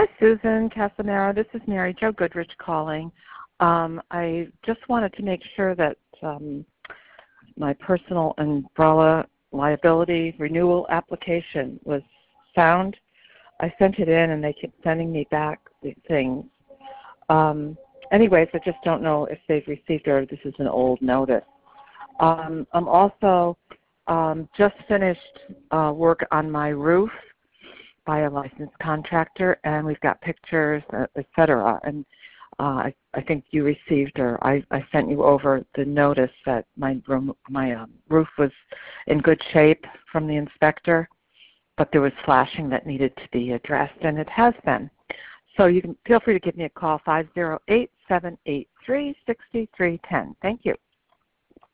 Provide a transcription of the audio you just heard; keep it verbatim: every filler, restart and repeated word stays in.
Hi, Susan Casanero. This is Mary Jo Goodrich calling. Um, I just wanted to make sure that um, my personal umbrella liability renewal application was found. I sent it in, and they keep sending me back the things. Um, anyways, I just don't know if they've received it or this is an old notice. Um, I'm also um, just finished uh, work on my roof by a licensed contractor, and we've got pictures, uh, et cetera. And uh, I, I think you received, or I, I sent you over the notice that my room, my um, roof was in good shape from the inspector, but there was flashing that needed to be addressed, and it has been. So you can feel free to give me a call, five zero eight, seven eight three, six three one zero. Thank you.